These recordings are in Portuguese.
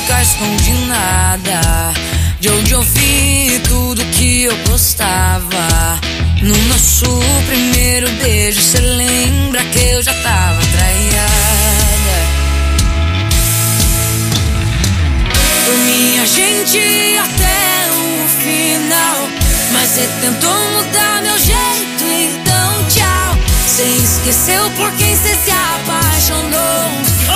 nunca escondi nada. De onde eu vi tudo que eu gostava. No nosso primeiro beijo, cê lembra que eu já tava traiada. Por mim a gente ia até o final, mas cê tentou mudar meu jeito, então tchau. Cê esqueceu por quem cê se apaixonou.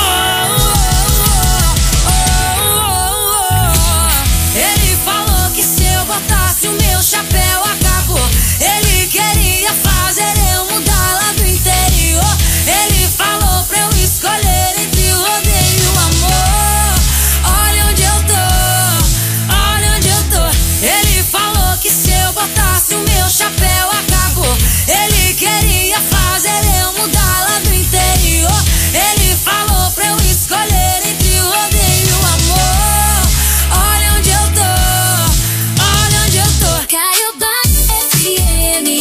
Ele falou que se eu botasse o meu chapéu acabou. Ele queria fazer eu mudar lá do interior. Ele falou pra eu escolher entre o rodeio e o amor. Olha onde eu tô, olha onde eu tô. Ele falou que se eu botasse o meu chapéu acabou. Ele queria fazer eu mudar lá do interior. Ele falou pra eu escolher entre o rodeio e o amor. Olha onde eu tô, olha onde eu tô. Caiobá FM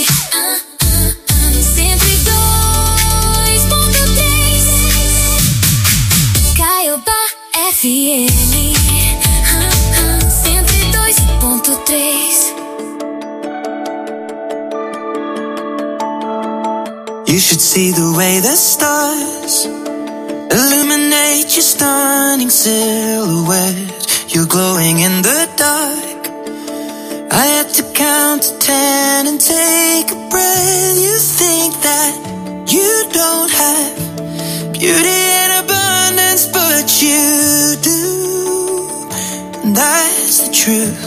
102.3. Caiobá FM 102.3. You should see the way the stars illuminate your stunning silhouette. You're glowing in the dark. I had to count to 10 and take a breath. You think that you don't have beauty in abundance, but you do, and that's the truth.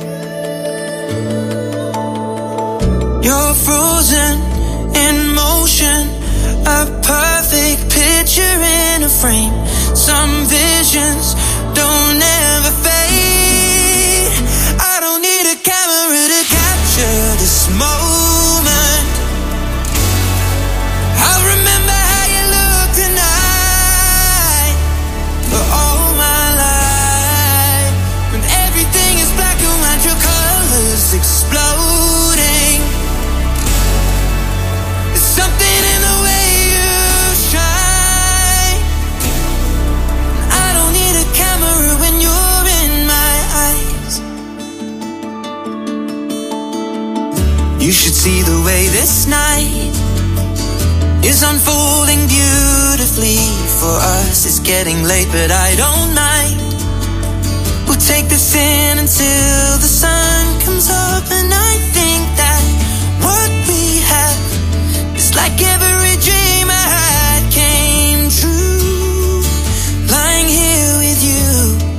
You're frozen in motion, a perfect picture in a frame. Some visions don't ever fade. I don't need a camera to capture this moment. I'll remember how you look tonight for all my life. When everything is black and white, your colors exploding. There's something in the way you shine. I don't need a camera when you're in my eyes. You should see the way this night is unfolding beautifully for us. It's getting late, but I don't mind. We'll take this in until the sun comes up, and I think that what we have is like every dream I had came true. Lying here with you,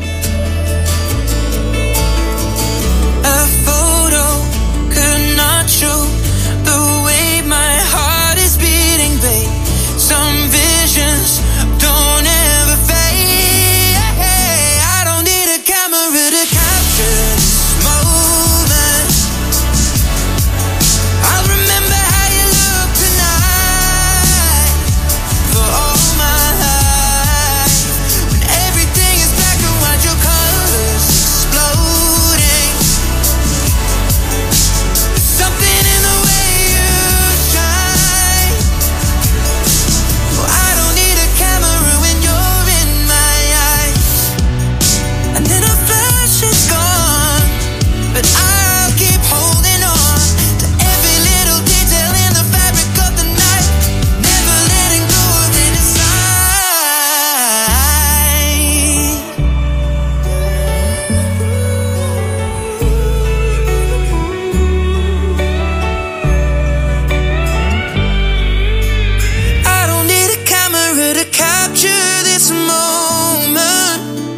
a photo could not show the way my heart is beating, babe. Some visions don't ever fade. I don't need a camera to capture this moment. I'll remember how you look tonight for all my life. When everything is black and white, your colors exploding. There's something in the way you shine. Oh, I don't need a camera when you're in my eyes. And then a flash is gone, but I'll keep holding on to every little detail in the fabric of the night, never letting go of it inside. I don't need a camera to capture this moment.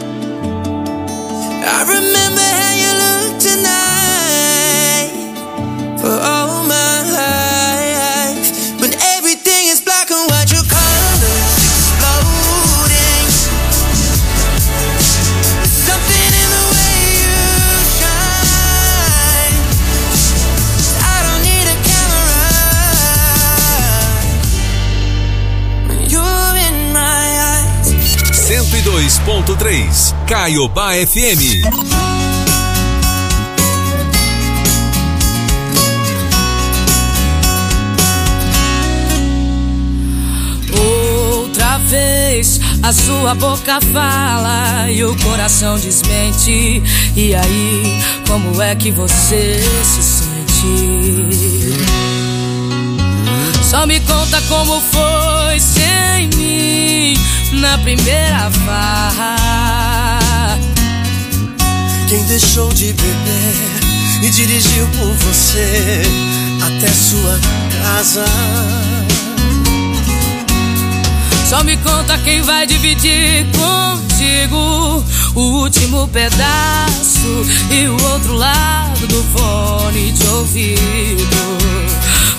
I remember how you look tonight for all my life. When everything is black and white, your colors exploding. There's something in the way you shine. I don't need a camera when you're in my eyes. 102.3 Caiobá FM. Outra vez A sua boca fala e o coração desmente. E aí, como é que você se sente? Só me conta como foi sem mim na primeira farra. Quem deixou de beber e dirigiu por você até sua casa. Só me conta quem vai dividir contigo o último pedaço e o outro lado do fone de ouvido. Oh,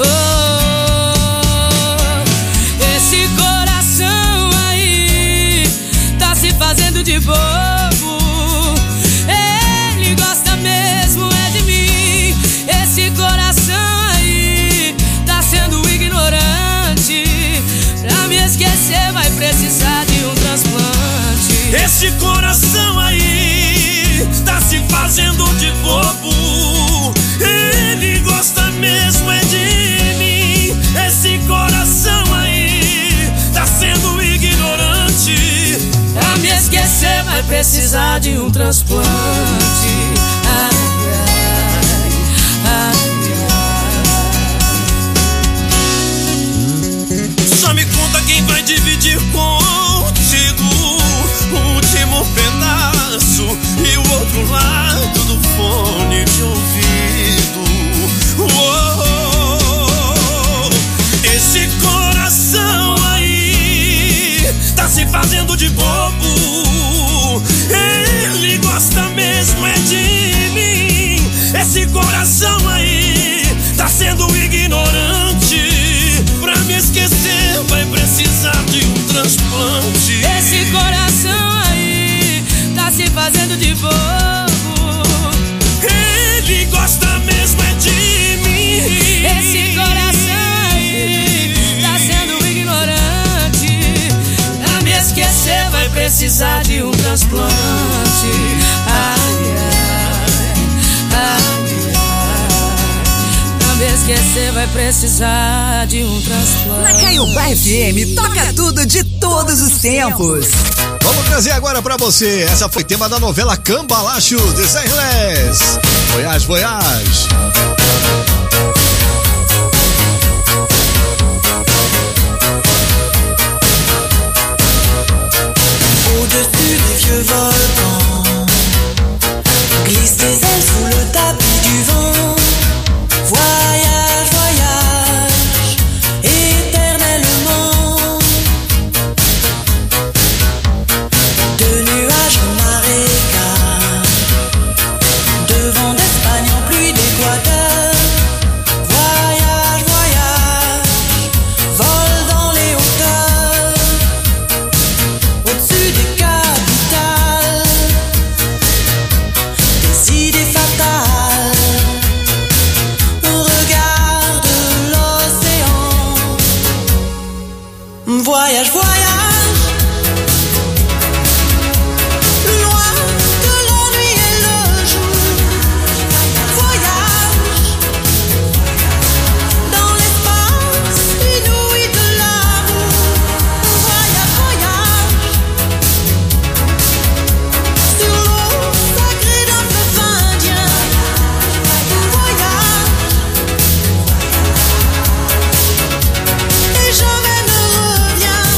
esse coração aí tá se fazendo de bobo. Ele gosta mesmo é de mim. Esse coração aí tá sendo ignorante. Pra me esquecer vai precisar de um transplante. Esse coração aí tá se fazendo de bobo. Ele gosta mesmo é de mim. Esse coração aí tá sendo ignorante. Pra me esquecer vai precisar de um transplante. Ai, ai, ai, ai. Só me conta quem vai dividir contigo o último pedaço e o outro lado do fone de ouvido. Esse coração aí tá se fazendo de bobo. Ele gosta mesmo é de mim. Esse coração aí tá sendo ignorante. Pra me esquecer vai precisar de um transplante. Esse coração aí tá se fazendo de bobo. Ele gosta mesmo é de mim. Esse coração aí tá sendo ignorante. Pra me esquecer vai precisar de um transplante. Ai, ai, ai, ai. Pra me esquecer vai precisar de um transplante. Na Caiobá FM toca tudo de todos os tempos. Vamos trazer agora pra você. Essa foi tema da novela Cambalacho de Serles. Voyage, voyage. Au-dessus des vieux volcans, glisse tes ailes sous le tapis du vent. Voyage, voyage, éternellement. De nuages en marécage, de vent d'Espagne en pluie d'Équateur. Voyage, voyage, vole dans les hauteurs. Au-dessus des capitales, des idées fatales. Regarde l'océan. Voyage, voyage, loin de la nuit et le jour. Voyage dans l'espace inouï de l'amour. Voyage, voyage sur l'eau sacrée d'un fleuve indien. Voyage et jamais ne reviens.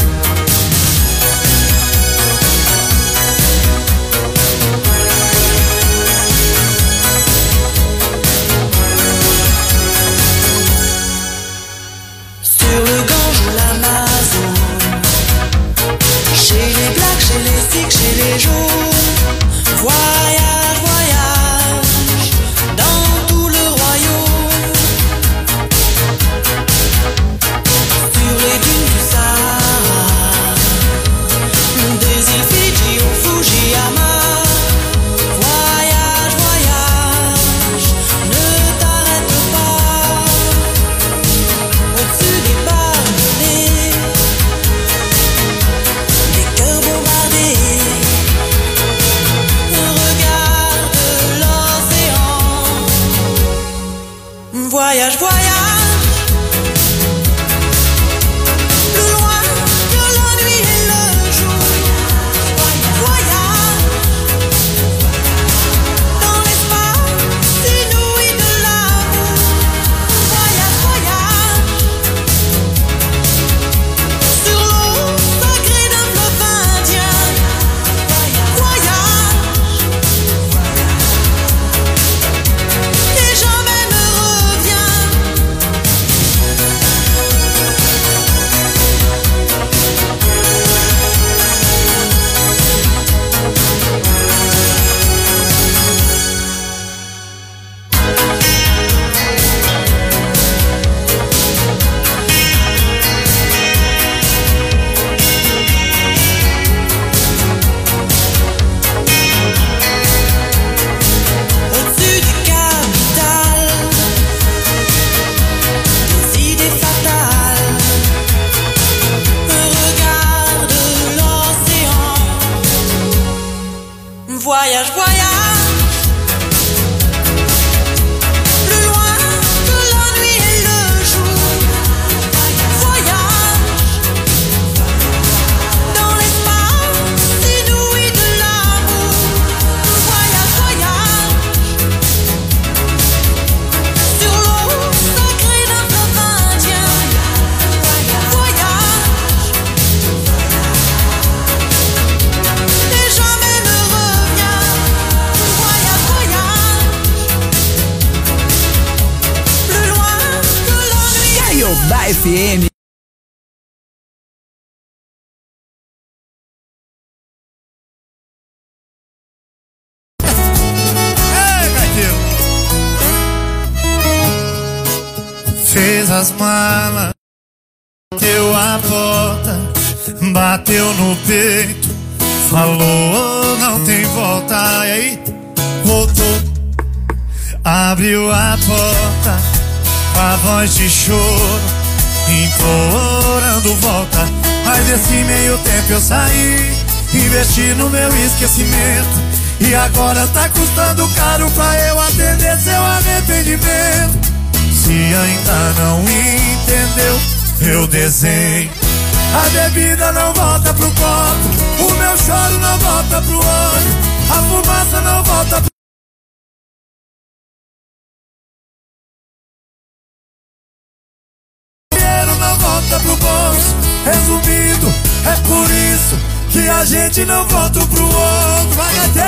Sur le Gange ou l'Amazone, chez les Blacks, chez les Sikhs, chez les Jaunes. Voyage, voyage dans tout le royaume. Sur les dunes du Sahara, des îles Fidji au Fujiyama. Voyage, voyage, ne t'arrête pas. Au-dessus des palmiers, des cœurs bombardés. Regarde l'océan. Voyage, voyage, loin de la nuit et le jour. FM. Fez as malas, bateu a porta, bateu no peito, falou não tem volta. E aí, voltou, abriu a porta, com a voz de choro, implorando volta. Mas nesse meio tempo eu saí, investi no meu esquecimento, e agora tá custando caro pra eu atender seu arrependimento. Se ainda não entendeu, eu desenho. A bebida não volta pro copo, o meu choro não volta pro olho, a fumaça não volta pro... O dinheiro não volta pro bolso. Resumindo, é por isso que a gente não volta pro outro. Vai até...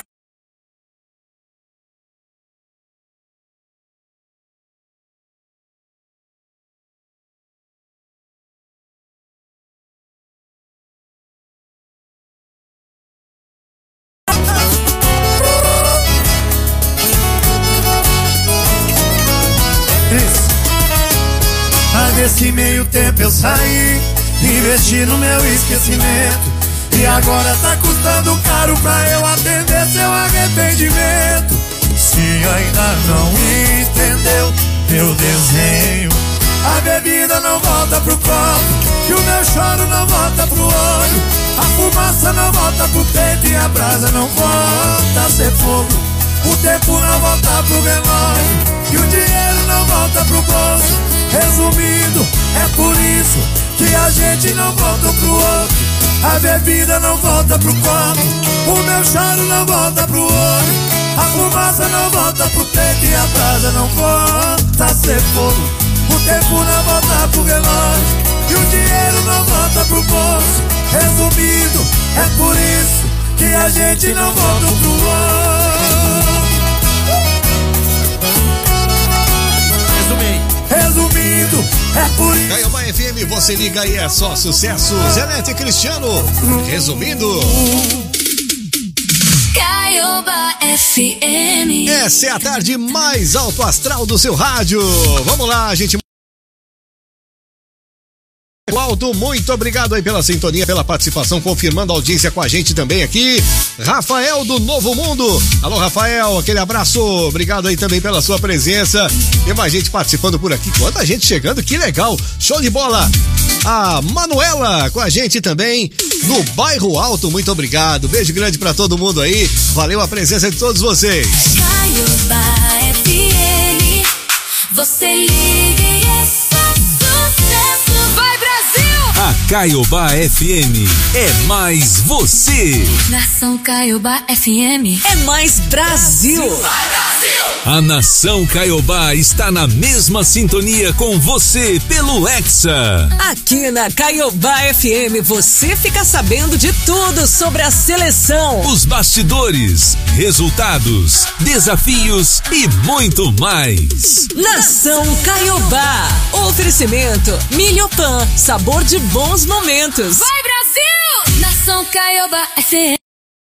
Nesse meio tempo eu saí, investi no meu esquecimento, e agora tá custando caro pra eu atender seu arrependimento. Se ainda não entendeu, eu desenho. A bebida não volta pro copo, e o meu choro não volta pro olho, a fumaça não volta pro peito, e a brasa não volta a ser fogo. O tempo não volta pro relógio, e o dinheiro não volta pro bolso. Resumindo, é por isso que a gente não volta pro outro. A bebida não volta pro copo, o meu choro não volta pro olho, a fumaça não volta pro peito, e a brasa não volta a ser fogo. O tempo não volta pro relógio, e o dinheiro não volta pro bolso. Resumindo, é por isso que a gente não volta pro outro. Resumindo, é por isso. Caiobá FM, você liga aí, é só sucesso. Zenete e Cristiano, resumindo. Caiobá FM. Essa é a tarde mais alto astral do seu rádio. Vamos lá, gente. Aldo, muito obrigado aí pela sintonia, pela participação, confirmando a audiência com a gente também aqui. Rafael do Novo Mundo. Alô, Rafael, aquele abraço. Obrigado aí também pela sua presença. Tem mais gente participando por aqui. Quanta gente chegando, que legal. Show de bola. A Manuela com a gente também no Bairro Alto. Muito obrigado. Beijo grande pra todo mundo aí. Valeu a presença de todos vocês. Caiobá FM. Você liga e é só sucesso. Vai, Brasil! A Caiobá FM é mais você. Nação Caiobá FM. É mais Brasil. Vai, Brasil! A Nação Caiobá está na mesma sintonia com você pelo Hexa. Aqui na Caiobá FM você fica sabendo de tudo sobre a seleção, os bastidores, resultados, desafios e muito mais. Nação Caiobá. Oferecimento Milhopan, sabor de bons momentos. Vai, Brasil! Nação Caiobá FM.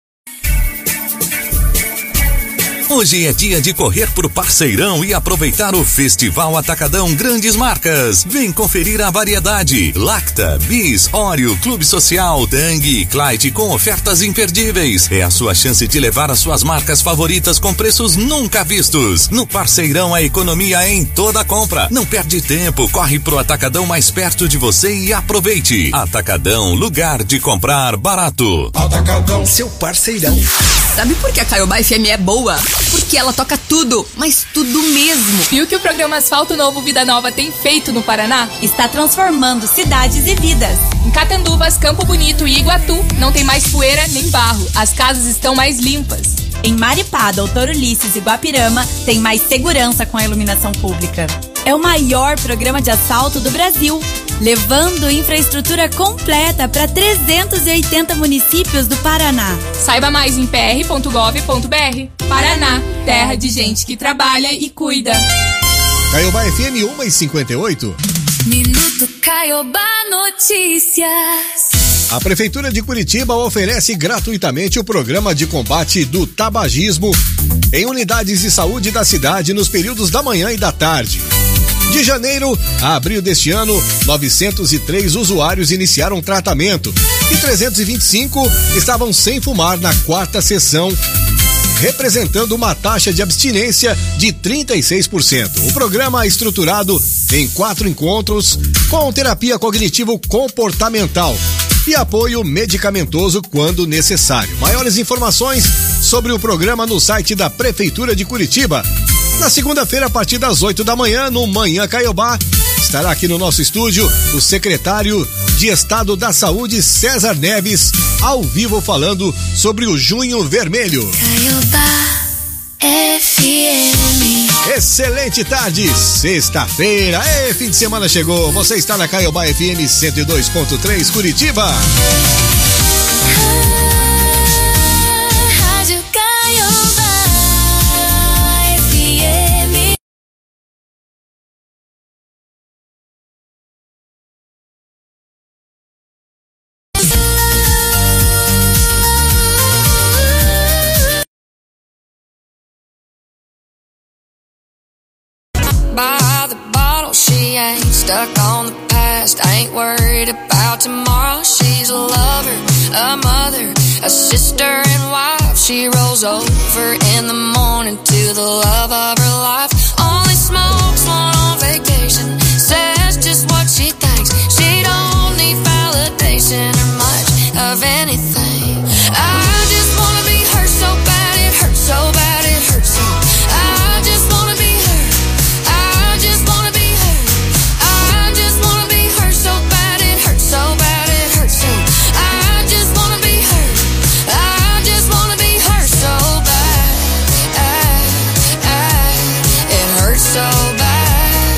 Hoje é dia de correr pro Parceirão e aproveitar o Festival Atacadão Grandes Marcas. Vem conferir a variedade. Lacta, Bis, Oreo, Clube Social, Tang e Clyde com ofertas imperdíveis. É a sua chance de levar as suas marcas favoritas com preços nunca vistos. No Parceirão, a economia é em toda compra. Não perde tempo, corre pro Atacadão mais perto de você e aproveite. Atacadão, lugar de comprar barato. Atacadão, seu parceirão. Sabe por que a Caiobá FM é boa? Porque ela toca tudo, mas tudo mesmo. E o que o programa Asfalto Novo Vida Nova tem feito no Paraná? Está transformando cidades e vidas. Em Catanduvas, Campo Bonito e Iguatu, não tem mais poeira nem barro. As casas estão mais limpas. Em Maripá, Doutor Ulisses e Guapirama, tem mais segurança com a iluminação pública. É o maior programa de asfalto do Brasil, levando infraestrutura completa para 380 municípios do Paraná. Saiba mais em pr.gov.br. Paraná, terra de gente que trabalha e cuida. Caiobá FM 1:58. Minuto Caiobá Notícias. A Prefeitura de Curitiba oferece gratuitamente o programa de combate do tabagismo em unidades de saúde da cidade nos períodos da manhã e da tarde. De janeiro a abril deste ano, 903 usuários iniciaram tratamento e 325 estavam sem fumar na quarta sessão, representando uma taxa de abstinência de 36%. O programa é estruturado em 4 encontros com terapia cognitivo-comportamental e apoio medicamentoso quando necessário. Maiores informações sobre o programa no site da Prefeitura de Curitiba. Na segunda-feira, a partir das 8 da manhã, no Manhã Caiobá, estará aqui no nosso estúdio o secretário de Estado da Saúde, César Neves, ao vivo falando sobre o Junho Vermelho. Caiobá FM. Excelente tarde, sexta-feira, fim de semana chegou. Você está na Caiobá FM 102.3 Curitiba. Rádio Caiobá FM. By the bottle, she ain't stuck on the past. Ain't worried about tomorrow. She's a lover, a mother, a sister and wife. She rolls over in the morning to the love of her life. Only smokes one on vacation, says just what she thinks. She don't need validation or much of anything. I just wanna be her so bad, it hurts so bad, it hurts so. I just wanna be her. I just wanna be her. I just wanna be her so bad, it hurts so bad, it hurts so. I just wanna be her. I just wanna be her so bad. It hurts so bad.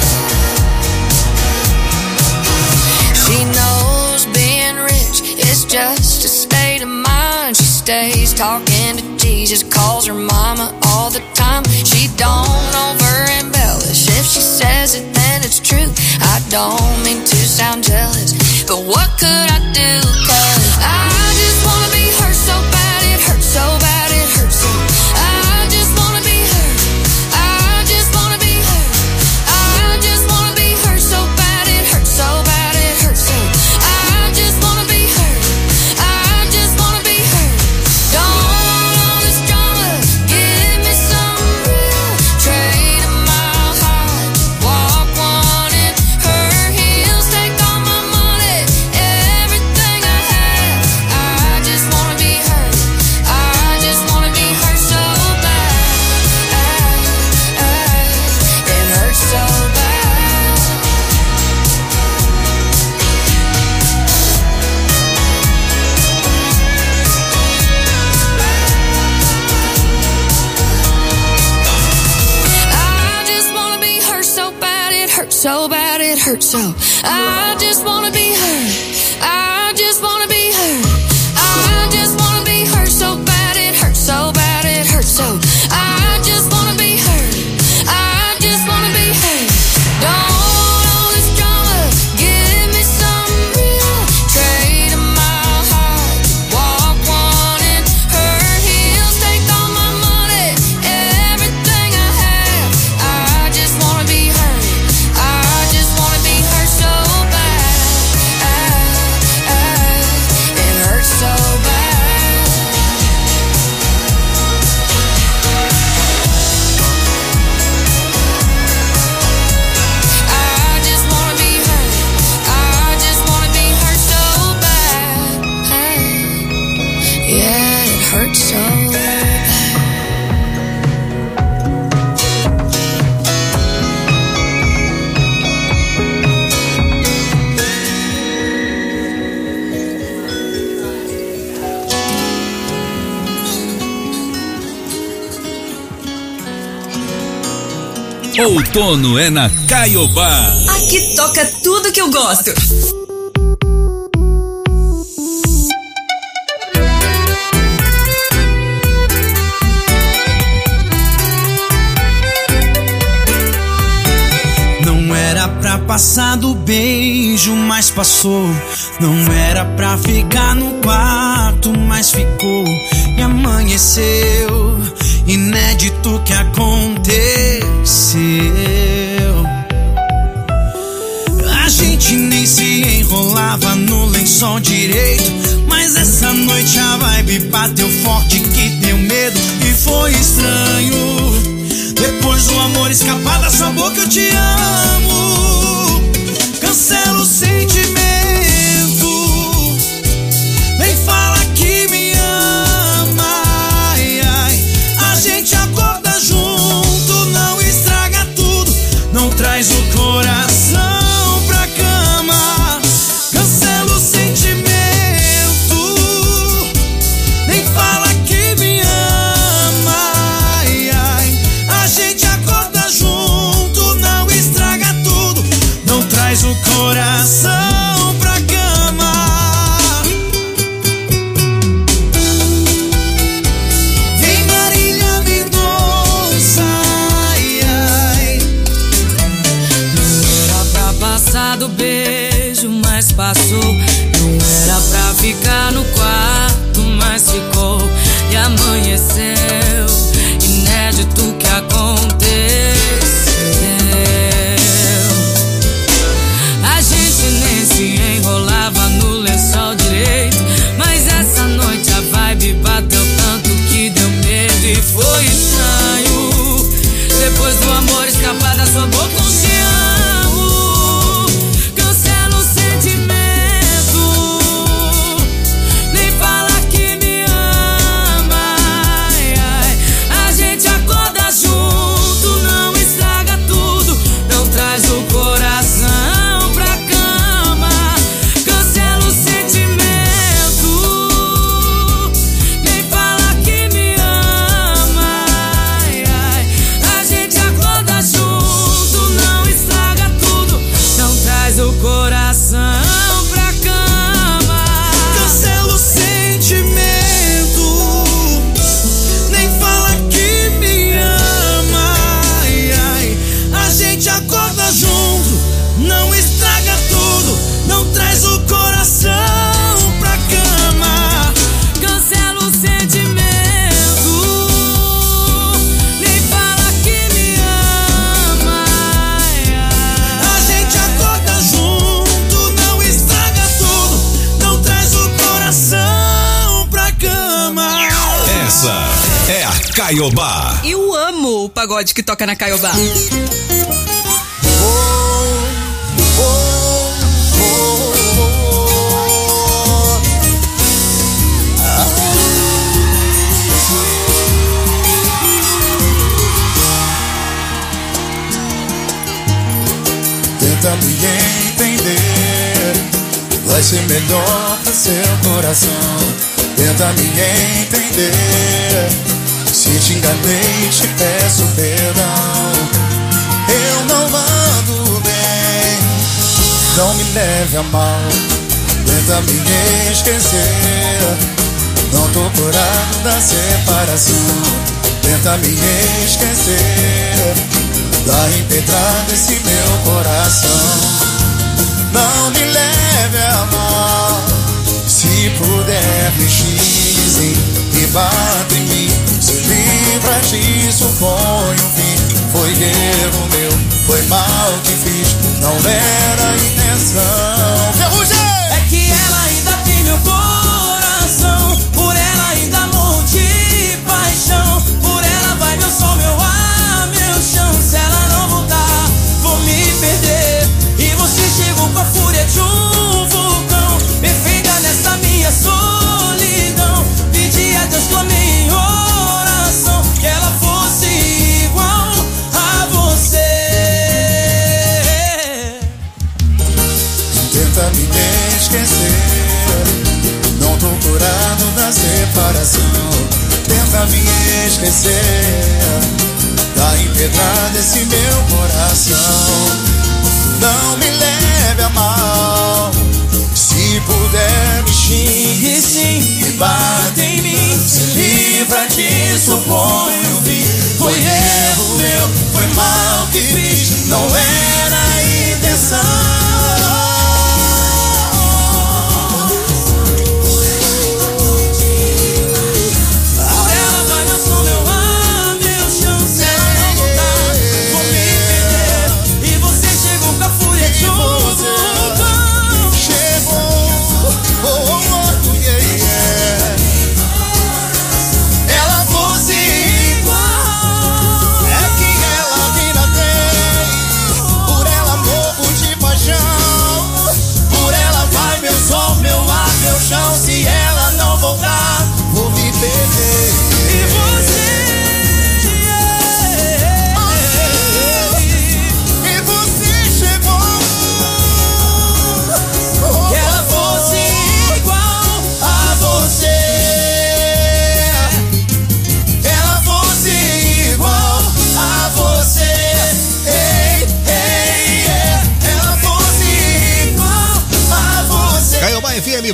She knows being rich is just a state of mind. She stays talking to Jesus, calls her mama all the time. She don't over embellish. If she says it, then it's true. I don't mean to sound jealous, but what could I do? 'Cause I just wanna be her so bad, it hurts so bad, it hurts so. I just wanna be her. I just wanna be her. I just wanna be her so bad, it hurts so bad, it hurts so. I just wanna be her. I just wanna be her. Don't want all this drama, give me some real. Trade a mile high, walk one in her heels. Take all my money, everything I have. I just wanna be her. I just wanna be her so bad. It hurts so bad. I just wanna be her so bad, it hurts so bad, it hurts so. I just wanna be her. I just wanna be her. I just wanna be her so bad, it hurts so bad, it hurts so. I just wanna be her. I just wanna be her. Don't want all this drama, give me some real. Trade a mile high, walk one in her heels. Take all my money, everything I have. I just wanna be her. I just wanna be her so bad. It hurts so bad. I just wanna be her. I just wanna be her so bad. Yeah, it hurts so bad. Outono é na Caiobá. Aqui toca tudo que eu gosto. Não era pra passar do beijo, mas passou. Não era pra ficar no quarto, mas ficou. E amanheceu, inédito que aconteceu. A gente nem se enrolava no lençol direito, mas essa noite a vibe bateu forte que deu medo. E foi estranho, depois do amor escapar da sua boca eu te amo. Cancela o sentimento, vem fala que me ama. Ai, ai. A gente acorda junto, não estraga tudo, não traz o coração pra cama. Cancela o sentimento, nem fala que me ama. Ai, ai. A gente acorda junto, não estraga tudo, não traz o coração pra cama. Vem Marília Mendonça, ai, ai. Não era pra passar do beijo, mas passou. Não era pra ficar no quarto, mas ficou. E amanheceu, inédito que aconteceu. A gente nem se enrolava no lençol direito, mas essa noite a vibe bateu tanto que deu medo. E foi estranho, depois do amor escapar da sua boca eu te amo. Cancela o sentimento, nem fala que me ama. Ai, ai. A gente acorda junto, não estraga tudo, não traz o coração pra cama. Cancela o sentimento, nem fala que me ama. Ai, ai. A gente acorda junto, não estraga tudo, não traz o coração pra cama. Cancela o sentimento, nem fala que me ama. Ai, ai. A gente acorda junto, não estraga tudo, não traz o coração pra cama. Cancela o sentimento, nem fala que me ama. Ai, ai. A gente acorda junto, não estraga tudo, não traz o coração pra cama. Essa é a Caiobá. Eu amo o pagode que toca na Caiobá. Tenta me entender, vai ser melhor pro seu coração. Tenta me entender, se te enganei te peço perdão. Eu não ando bem, não me leve a mal. Tenta me esquecer, não tô curado da separação. Tenta me esquecer, dá empedrada esse meu coração. Não me leve a mal, se puder me xizem e bata em mim. Se livra disso, põe um fim. Foi erro meu, foi mal que fiz, não era intenção. Ferrugem! É que ela ainda tem meu coração, por ela ainda morro de paixão. Por ela vai meu sol, meu ar, meu chão. Se ela não voltar, vou me perder. E você chegou com a fúria de um vulcão, perfeita nessa minha solidão. Pedi a Deus, clamei em oração, que ela fosse igual a você. Tenta me esquecer, não tô curado da separação. Tenta me esquecer, tá empedrado esse meu coração. Não me leve a mal, se puder me xingue sim, me bate em mim. Se livra disso, põe um fim. Foi erro meu, foi mal que fiz, não era a intenção.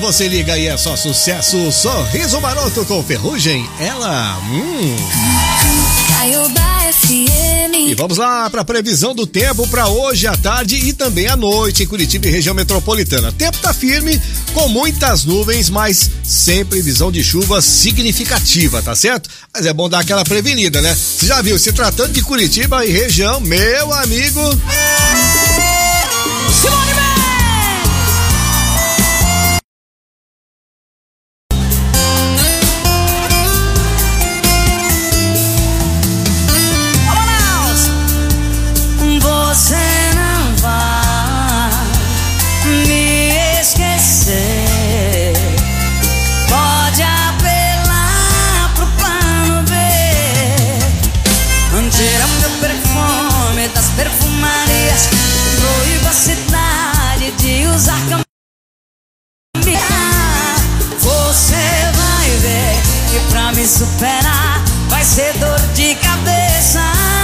você liga e é só sucesso. Sorriso Maroto com Ferrugem. Ela. Caiobá FM. E vamos lá para a previsão do tempo para hoje à tarde e também à noite em Curitiba e região metropolitana. Tempo tá firme, com muitas nuvens, mas sem previsão de chuva significativa, tá certo? Mas é bom dar aquela prevenida, né? Você já viu, se tratando de Curitiba e região, meu amigo... Simone Mendes! Você não vai me esquecer. Pode apelar pro plano B. Tira meu perfume das perfumarias. Proíba a cidade de usar camisa. Você vai ver que pra me superar vai ser dor de cabeça.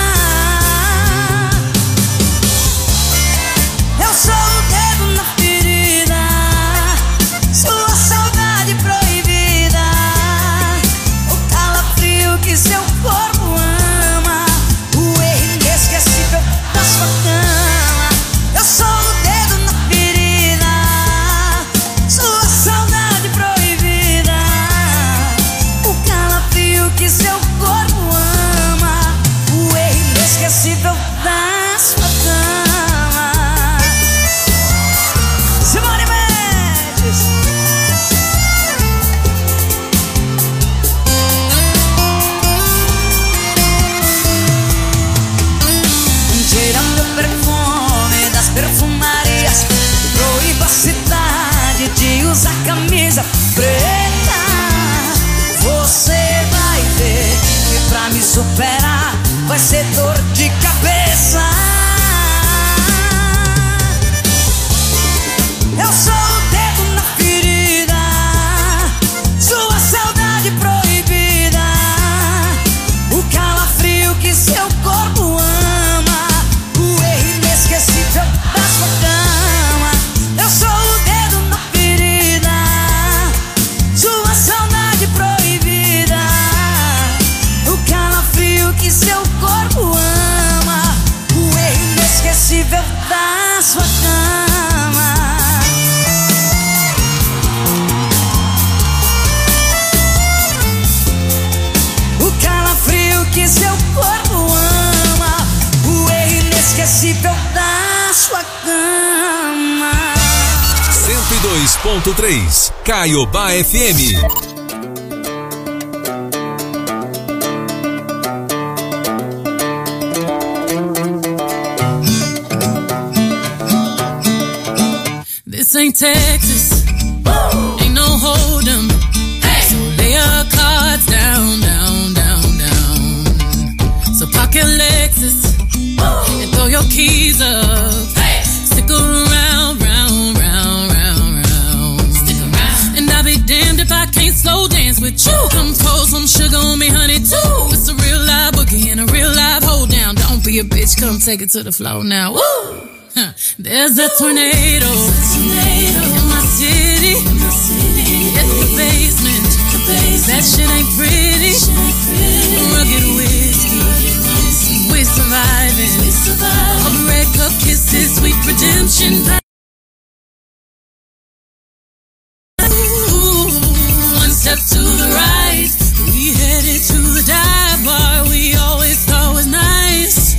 Eu sou o dedo na ferida, sua saudade proibida, o calafrio que seu corpo ama, o erro inesquecível da sua cama. Eu sou o dedo na ferida, sua saudade proibida, o calafrio que seu corpo ama, o erro inesquecível da sua cama. Simone Mendes. Tirando o perfume das perfumarias, proíba a cidade de usar camisa preta. Você vai ver que pra me superar vai ser dor de cabeça. Eu sou o dedo na ferida, sua saudade proibida, o calafrio que seu corpo ama, o erro inesquecível da sua cama. Eu sou o dedo na ferida, sua saudade proibida, o calafrio que seu corpo ama, o erro inesquecível da sua cama. Que seu corpo ama, o erro inesquecível da sua cama. 102.3 Caiobá FM. This ain't Texas, ain't no hold 'em. So lay your cards down, down, down, down. So park your Lexus and throw your keys up. Stick around, round, round, round, round. Stick around. And I'll be damned if I can't slow dance with you. Come pour some sugar on me, honey, too. It's a real live boogie and a real live hold down. Don't be a bitch, come take it to the floor now. Woo! There's a tornado in my city. It's the basement. That shit ain't pretty. Rugged whiskey. We're surviving. All the red cup kisses, sweet redemption. Ooh, one step to the right, we headed to the dive bar we always thought was nice.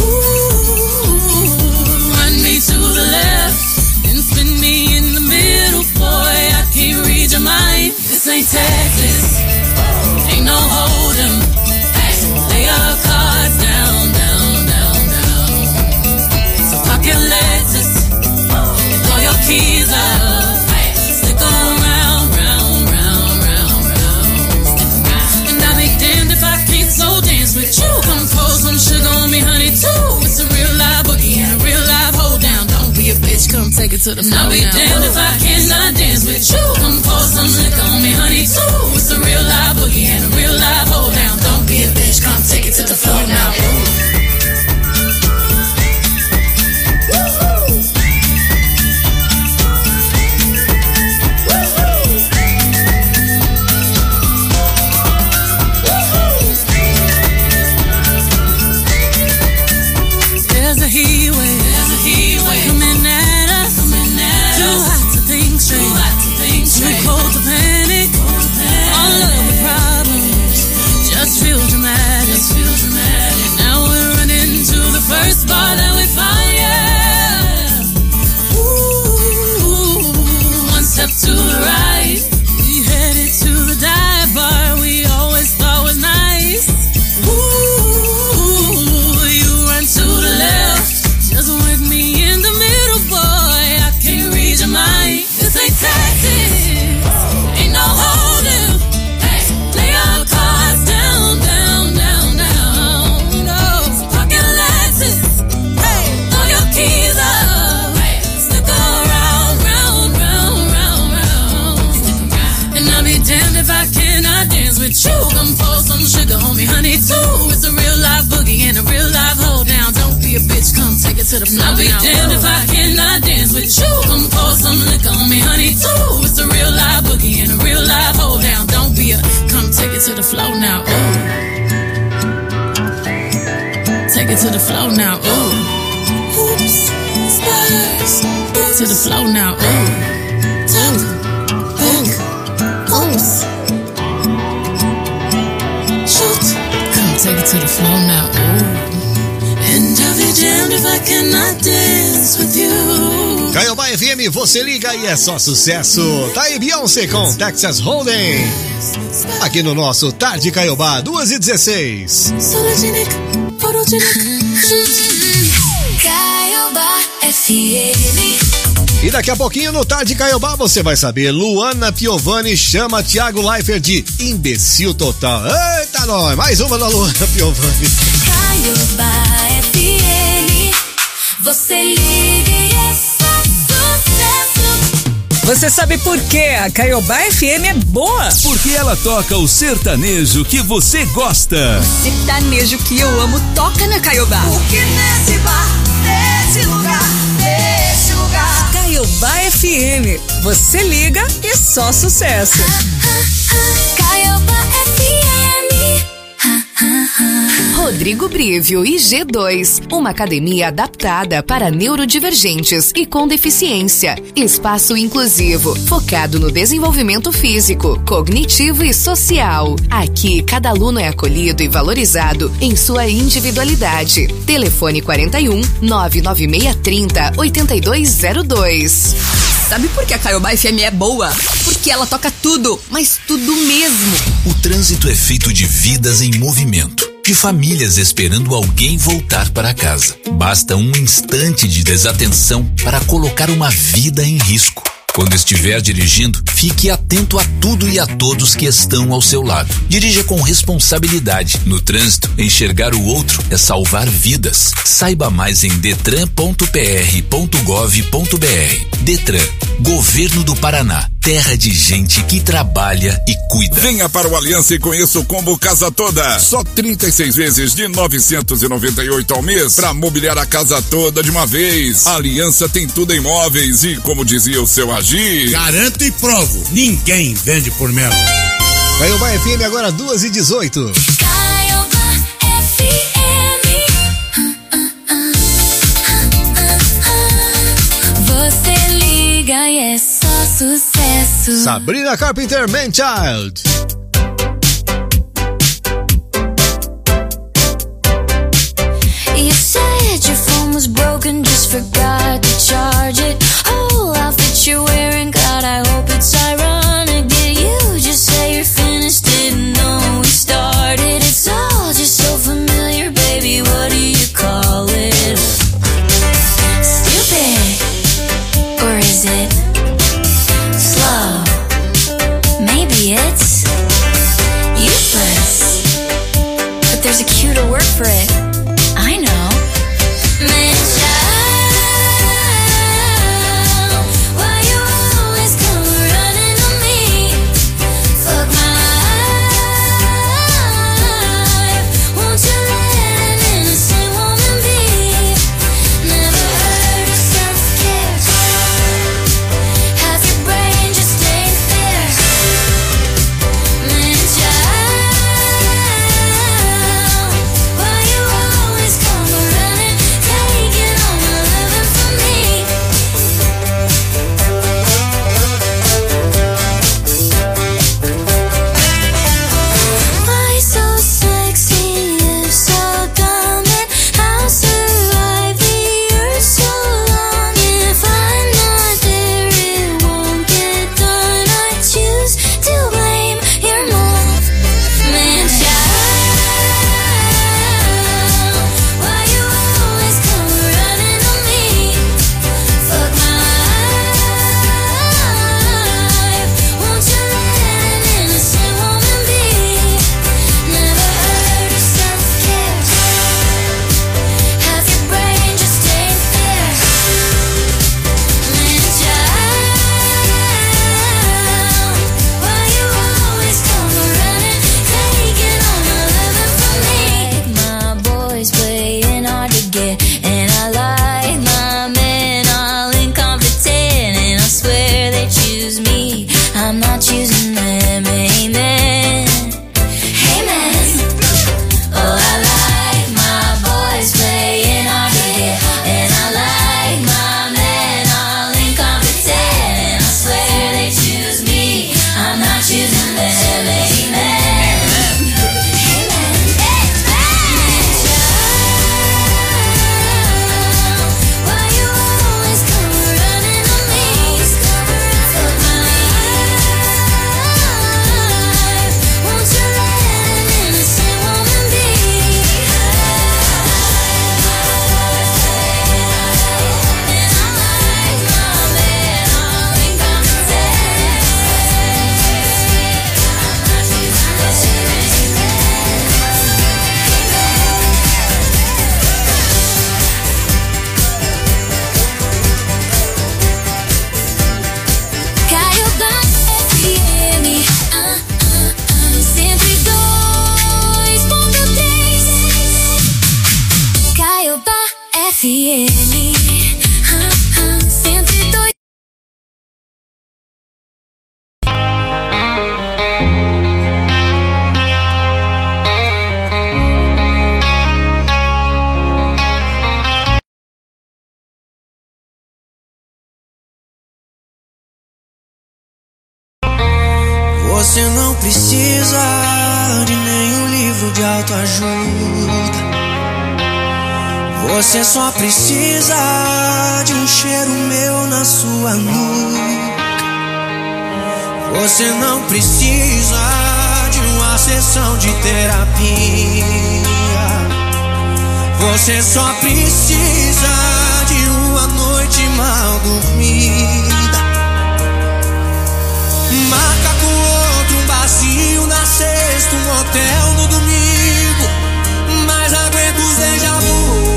To the left and spin me in the middle, boy, I can't read your mind. This ain't Texas, ain't no hold 'em. Lay your cards down, down, down, down. So park your Lexus and throw your keys up. Stick around, round, round, round, round. And I'll be damned if I can't slow dance with you. Come pour some sugar on me, honey, too. It's a real live boogie and a real live hold down. Don't be a bitch, come take it to the floor. I'll be damned if I cannot dance with you. Come pour some liquor on me, honey, too. It's a real live boogie and a real live hold down. Don't be a bitch, come take it to the floor now. Woo-hoo. with you. Come pour some sugar on me, honey, too. It's a real life boogie and a real life hold down. Don't be a bitch, come take it to the floor. I'll be damned if I cannot dance with you. Come pour some liquor on me, honey, too. It's a real life boogie and a real life hold down. Don't be a, come take it to the floor now, ooh. Take it to the floor now, ooh. Oops, spurs. To the floor now, ooh. Talk, back, oops. Shoot, come take it to the floor now, ooh. And I'll be damned if I cannot dance with you. Caiobá FM, você liga e é só sucesso. Tá aí Beyoncé com Texas Hold'em. Aqui no nosso Tarde Caiobá, 2h16. Caiobá FM. E daqui a pouquinho no Tarde Caiobá você vai saber, Luana Piovani chama Thiago Leifert de imbecil total. Eita nós, mais uma da Luana Piovani. Caiobá FM, você liga e é só sucesso. Você sabe por que a Caiobá FM é boa? Porque ela toca o sertanejo que você gosta. O sertanejo que eu amo toca na Caiobá. Porque nesse bar, nesse lugar, nesse lugar. Caiobá FM, você liga e só sucesso. Caiobá FM. Rodrigo Brivio e G2, uma academia adaptada para neurodivergentes e com deficiência. Espaço inclusivo, focado no desenvolvimento físico, cognitivo e social. Aqui, cada aluno é acolhido e valorizado em sua individualidade. Telefone 41 99630 8202. Sabe por que a Caiobá FM é boa? Porque ela toca tudo, mas tudo mesmo. O trânsito é feito de vidas em movimento, de famílias esperando alguém voltar para casa. Basta um instante de desatenção para colocar uma vida em risco. Quando estiver dirigindo, fique atento a tudo e a todos que estão ao seu lado. Dirija com responsabilidade. No trânsito, enxergar o outro é salvar vidas. Saiba mais em detran.pr.gov.br. Detran, Governo do Paraná. Terra de gente que trabalha e cuida. Venha para o Aliança e conheça o combo Casa Toda. Só 36 vezes de 998 ao mês para mobiliar a casa toda de uma vez. A Aliança tem tudo em móveis e, como dizia o seu Agir, garanto e provo, ninguém vende por menos. Caiobá FM agora 2h18. Você liga e é só sucesso. Sabrina Carpenter, Man Child. You said your phone was broken, just forgot to charge it. Whole outfit you're wearing, God, I hope it's ironic. Did you just say you're finished? Didn't know we started. It's all just so familiar, baby. What do you call it? Stupid, or is it slow? Maybe it's useless, but there's a cuter word for it. I know. Man child, why you always come running on me? Fuck my life, won't you let an innocent woman be? Never heard of self-care, half your brain just ain't fair. Man child, why you always come running, take FM 102. Você não precisa de nenhum livro de autoajuda. Você só precisa de um cheiro meu na sua nuca. Você não precisa de uma sessão de terapia. Você só precisa de uma noite mal dormida. Marca com outro um barzinho na sexta, um hotel no domingo, mas aguenta os déjà vu.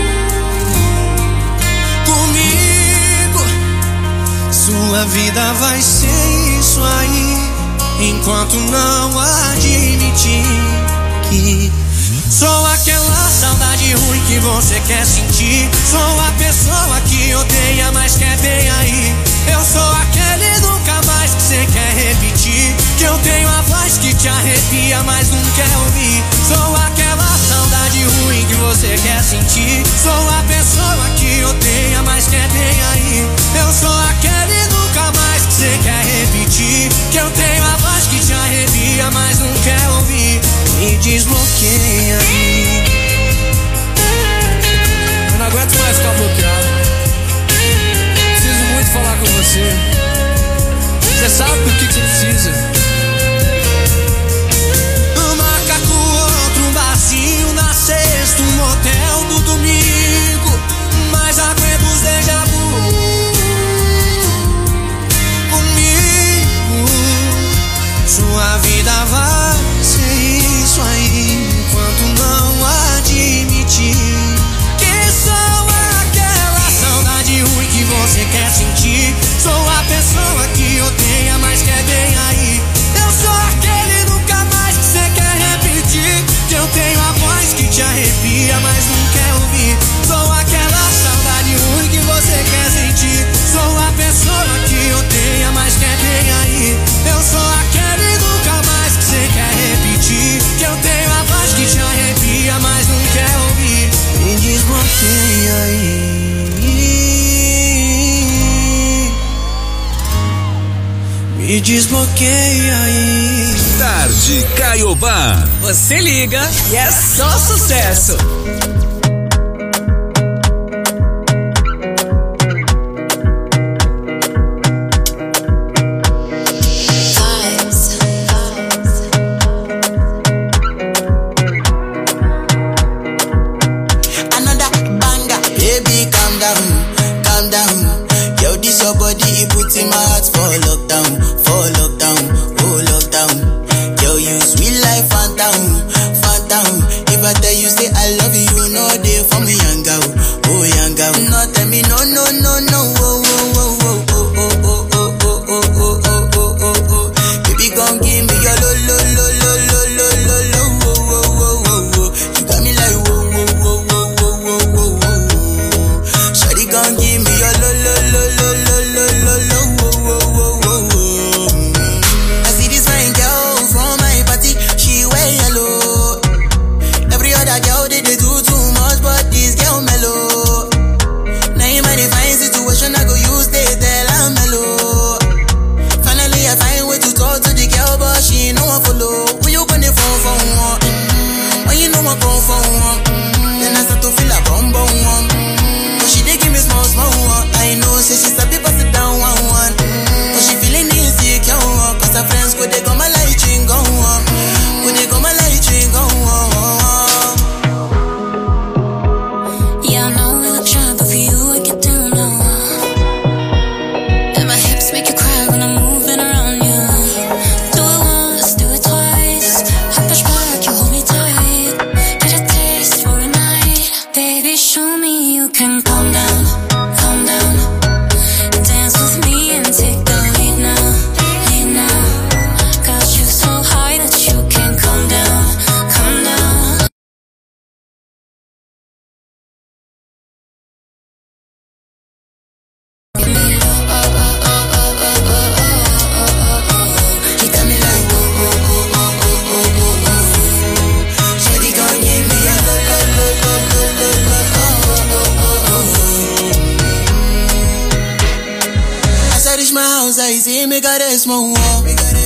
Comigo, sua vida vai ser isso aí, enquanto não admitir que sou aquela saudade ruim que você quer sentir. Sou a pessoa que odeia, mas quer bem aí. Eu sou aquele nunca mais que você quer repetir. Que eu tenho a voz que te arrepia, mas não quer ouvir. Sou aquela saudade ruim que você quer sentir. Sou a pessoa que odeia, mas quer bem aí. Eu sou aquele nunca mais que você quer repetir. Que eu tenho a voz que te arrepia, mas não quer ouvir. Me desbloqueia aí. Eu não aguento mais ficar bloqueado. Preciso muito falar com você. Você sabe do que você precisa. Marca com outro um barzinho na sexta, um motel no domingo, mas aguenta os déjà vu. Comigo, sua vida vai ser isso aí, enquanto não admitir que sou aquela saudade ruim que você quer sentir. Sou a pessoa que odeia, mas quer bem aí. Eu sou aquele nunca mais que você quer repetir. Que eu tenho a voz que te arrepia, mas não quer ouvir. Sou aquela saudade ruim que você quer sentir. Sou a pessoa que odeia, mas quer bem aí. Eu sou aquele nunca mais que você quer repetir. Que eu tenho a voz que te arrepia, mas não quer ouvir. Me desbloqueia aí. Me desbloqueia aí. Tarde Caiobá. Você liga e é só sucesso. Another banger. Baby, calm down, calm down. Yo, this your body, it puts in my heart for lockdown, oh lockdown. Yo, you sweet life, phantom, phantom. If I tell you say I love you, you know see me got a small wall.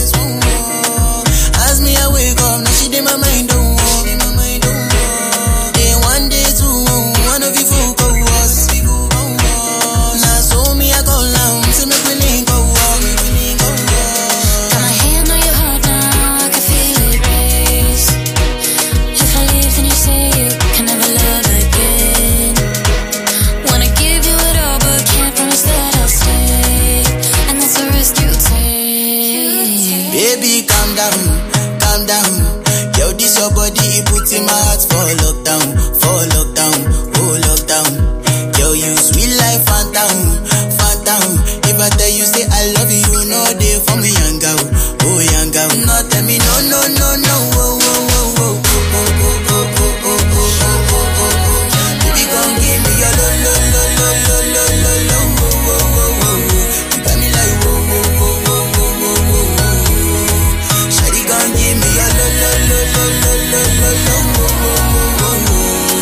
As me I wake up, now she did my mind don't walk. Day one, day two, one of you fool go us. Now so me I go down, see me willing go walk. Got my hand on your heart now, I can feel it race. If I leave then you say you can never love again. Wanna give you it all but can't promise that I'll stay. And that's a risk you take. Baby, calm down, calm down. Yo, this your body, it puts in my heart for lockdown, oh lockdown. Yo, you sweet life, phantom, phantom. If I tell you say I love you, no day for me, young girl, oh young girl. No tell me no, no, no, no, oh, oh, oh, oh, oh, oh, oh, oh, oh, oh, oh, oh, oh. Baby, come give me your lo, lo, lo, lo, lo, lo, lo, lo, oh, oh, oh, oh. You got me like whoa, whoa, whoa, whoa, whoa, whoa, whoa. Shawty, come give me your lo, lo, lo, lo, lo, lo, lo, lo, oh, oh, oh, oh.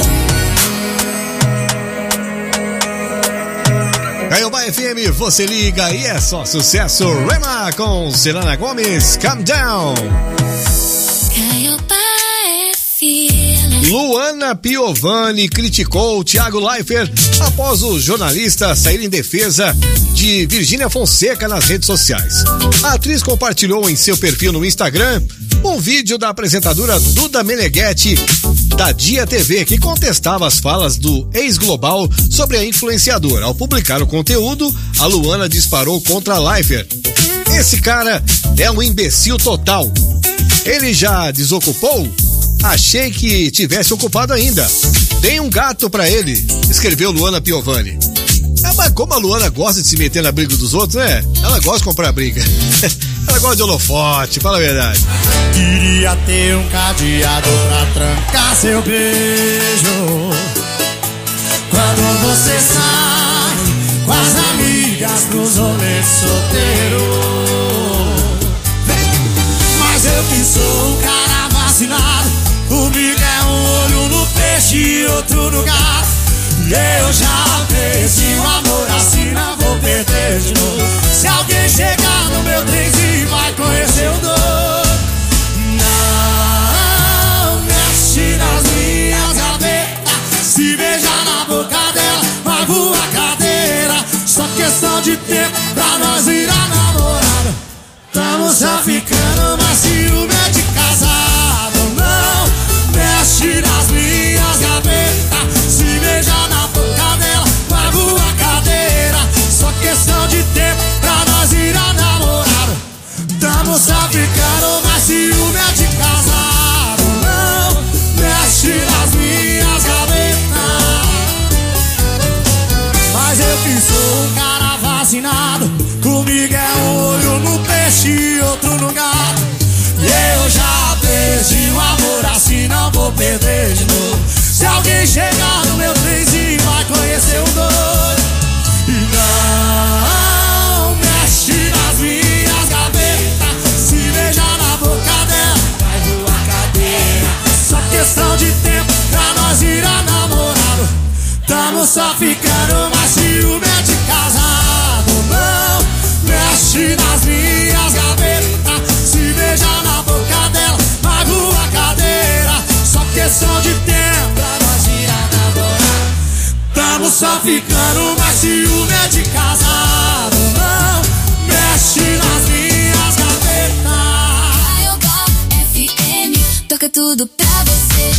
Caiobá FM, você liga e é só sucesso. Rema com Selena Gomez, Calm Down. Luana Piovani criticou Thiago Leifert após o jornalista sair em defesa de Virgínia Fonseca nas redes sociais. A atriz compartilhou em seu perfil no Instagram um vídeo da apresentadora Duda Meneghetti da Dia TV, que contestava as falas do ex-global sobre a influenciadora. Ao publicar o conteúdo, a Luana disparou contra Leifert. Esse cara é um imbecil total. Ele já desocupou? Achei que tivesse ocupado ainda. Dei um gato pra ele, escreveu Luana Piovani. Mas como a Luana gosta de se meter na briga dos outros, né? Ela gosta de comprar briga. Ela gosta de holofote, fala a verdade. Queria ter um cadeado pra trancar seu beijo. Quando você sai com as amigas pros rolês solteiro. Mas eu que sou um cara vacinado, comigo é um olho no peixe e outro no gato. E eu já perdi o amor, assim não vou perder de novo. Se alguém chegar no meu trenzinho vai conhecer o dono. Não mexe nas minhas gavetas, se beijar na boca dela vai voar cadeira. Só questão de tempo pra nós ir a namorada. Tamo só ficando, mas ciúme é de casado. Não mexe nas minhas gavetas, se beijar na boca dela vai voar cadeira. Só questão de tempo pra nós ir a namorada. Tamo só ficando, mas ciúme é de casado. Não mexe nas minhas gavetas. Mas eu que sou um cara vacinado, comigo é um olho no peixe e outro no gato. E eu já perdi o amor, assim não vou perder de novo. Se alguém chegar no meu trenzinho vai conhecer o doido. E não mexe nas minhas gavetas, se beijar na boca dela vai voar cadeira. Só questão de tempo pra nós ir a namorado. Tamo só ficando, mas ciúme é de casado. Não mexe nas minhas gavetas, se beijar na boca dela vai voar cadeira. Só questão de tempo pra nós ir a namorar. Tamo só ficando, mas ciúme é de casado. Não mexe nas minhas gavetas. Caiobá FM, toca tudo pra você.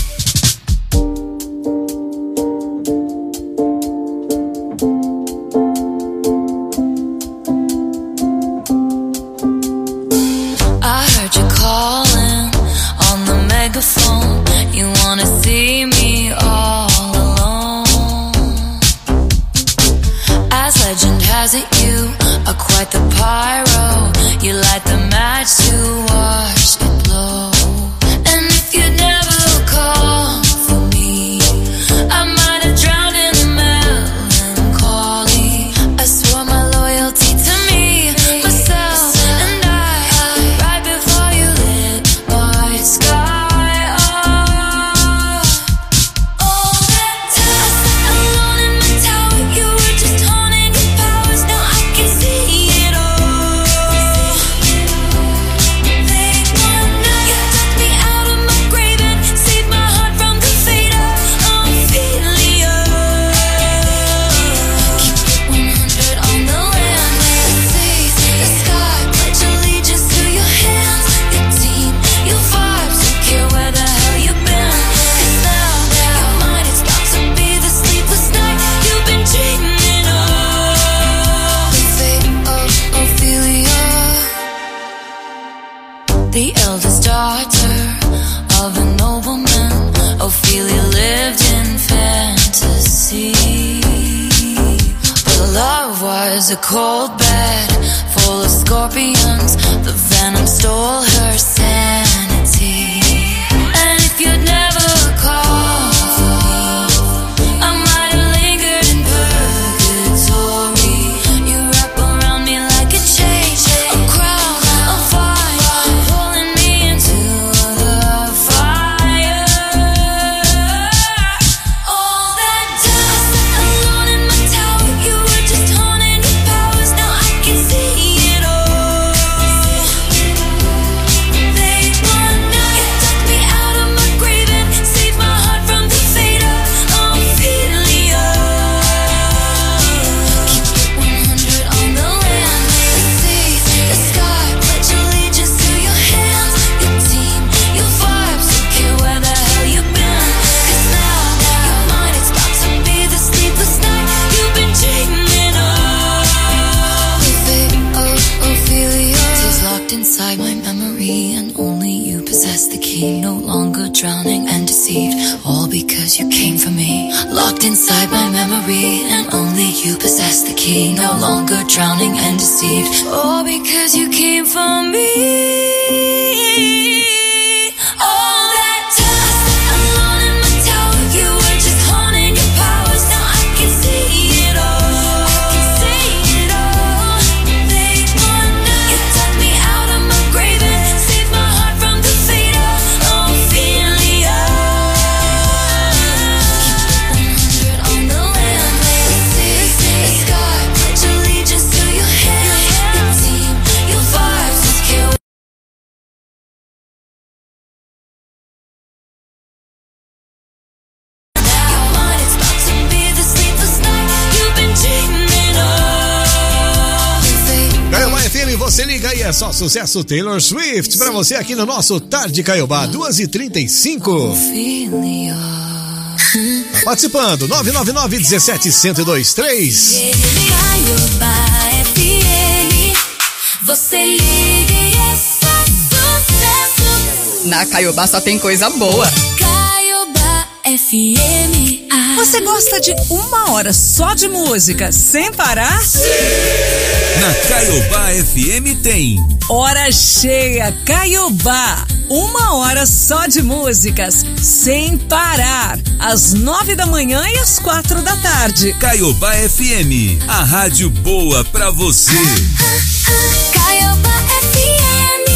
I heard you calling on the megaphone. You wanna see me all alone. As legend has it, you are quite the pyro. You light the match to watch it blow. And if you'd never called for me, I might have drowned in melancholy. I swore my loyalty to me, myself, and I, right before you lit my sky. of a nobleman. Ophelia lived in fantasy, but love was a cold bed full of scorpions. The venom stole her sanity. And if you'd never called for me, I might have lingered in purgatory. You wrap around me like a chain, a crown, a fire, pulling me into the fire. All that dust, alone in my tower, you were just haunting your powers. Now I can see it all. They wonder, you took me out of my grave and saved my heart from the fate of Ophelia. Keep it 100 on the land, the sea, the sky, pledge allegiance to your hands, your team, your vibes, don't care where the hell you've been. 'Cause now you're mine, it's about to be the sleepless night you've been dreaming of. The fate of Ophelia is locked inside my memory, and only you possess the key. No longer drowning and deceived, all because you came for me. Locked inside my memory, and only you possess the key. No longer drowning and deceived, all because you came for me. All that dust, alone in my tower, you were just haunting your powers. Now I can see it all. I can see it all. They wonder, you took me out of my grave and saved my heart from the fate of Ophelia. Keep it 100 on the land, the sea, the sky, pledge allegiance to your hands, your team, your vibes, don't care. Caiobá FM, você liga aí, é só sucesso. Taylor Swift pra você aqui no nosso Tarde Caiobá, 2h35. Tá participando, 999-17-1023. Caiobá FM, você liga e é só sucesso. Na Caiobá só tem coisa boa. Caiobá FM. Você gosta de 1 hora só de música sem parar? Sim! Na Caiobá FM tem Hora Cheia Caiobá. 1 hora só de músicas sem parar. Às 9 da manhã e às 4 da tarde. Caiobá FM, a rádio boa pra você. Caiobá FM.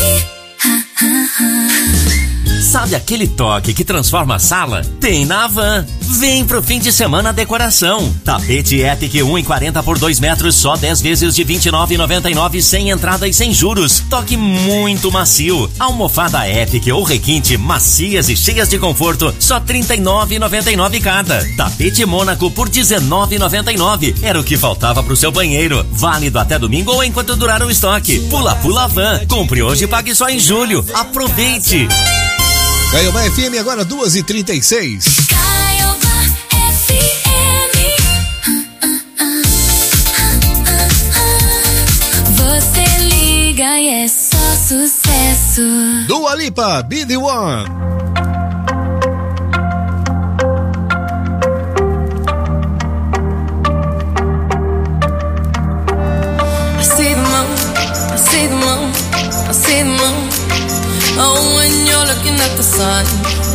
Sabe aquele toque que transforma a sala? Tem na Havan. Vem pro fim de semana decoração. Tapete Epic 1,40 por 2 metros, só 10 vezes de R$ 29,99, sem entrada e sem juros. Toque muito macio. Almofada Epic ou requinte, macias e cheias de conforto, só R$ 39,99 cada. Tapete Mônaco por R$ 19,99. Era o que faltava pro seu banheiro. Válido até domingo ou enquanto durar o estoque. Pula Havan. Compre hoje e pague só em julho. Aproveite! Caiobá FM agora 2h36. Caiobá FM. Você liga e é só sucesso. Dua Lipa, Be The One. I see the moon, I see the moon, I see the moon. Oh, when you're looking at the sun.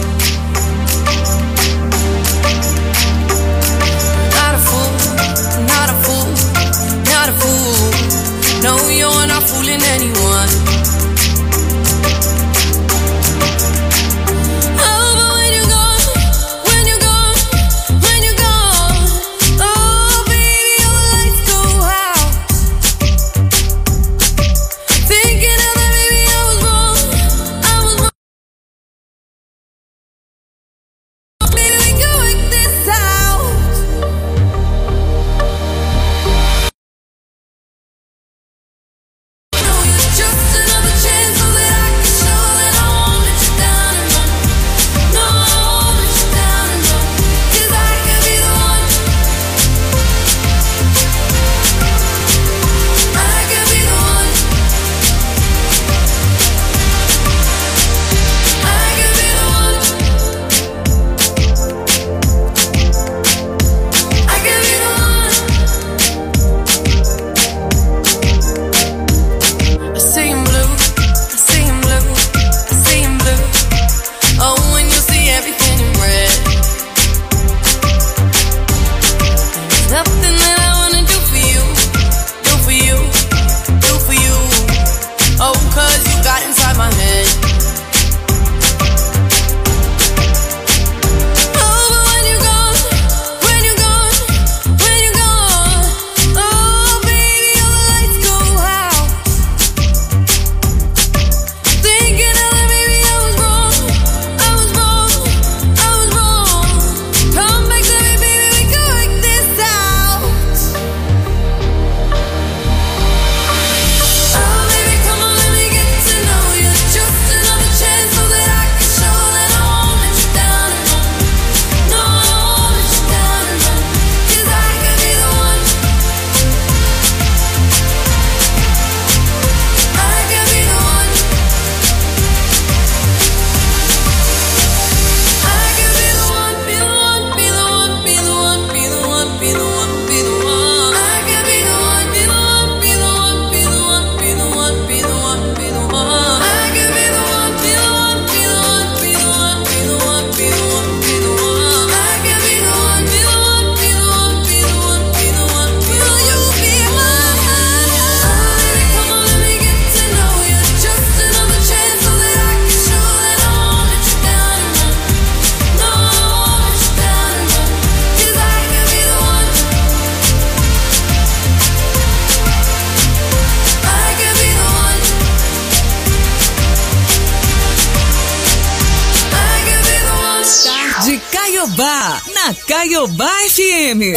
Not a fool, not a fool, not a fool. No, you're not fooling anyone. Oh, but when you're gone, when you're gone, when you're gone. Oh, baby, all the lights go out. Thinking of that, baby, I was wrong. I was wrong. Baby, we can work this out. No, you're de Caiobá, na Caiobá FM.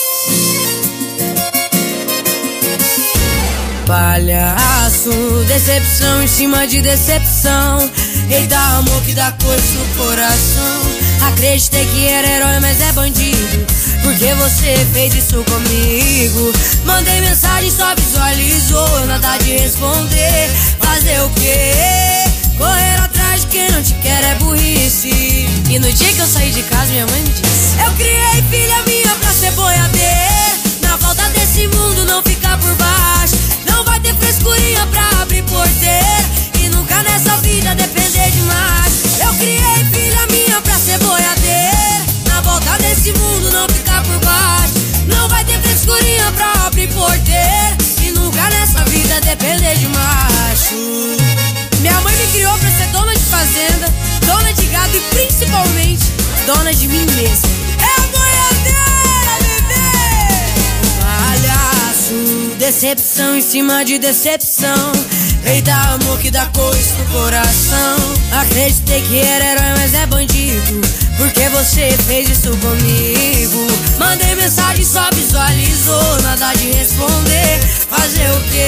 Palhaço, decepção em cima de decepção. Eita, amor que dá coisa no coração. Acreditei que era herói, mas é bandido. Porque você fez isso comigo. Mandei mensagem, só visualizou. Nada de responder. Fazer o quê? Correr atrás de quem não te quer é burrice. E no dia que eu saí de casa, minha mãe me disse: eu criei filha minha pra ser boiadeira. Na volta desse mundo não ficar por baixo. Não vai ter frescurinha pra abrir porteira. E nunca nessa vida depender demais. Eu criei filha minha pra ser boiadeira. Na volta desse mundo não ficar por baixo. Não vai ter frescurinha pra abrir porteira. E nunca nessa vida depender de macho. Minha mãe me criou pra ser dona de fazenda, dona de gado e principalmente dona de mim mesma. É a boiadeira, bebê! Palhaço, decepção em cima de decepção. Eita, amor que dá coisa no coração. Acreditei que era herói, mas é bandido. Porque você fez isso comigo. Mandei mensagem, só visualizou. Nada de responder. Fazer o quê?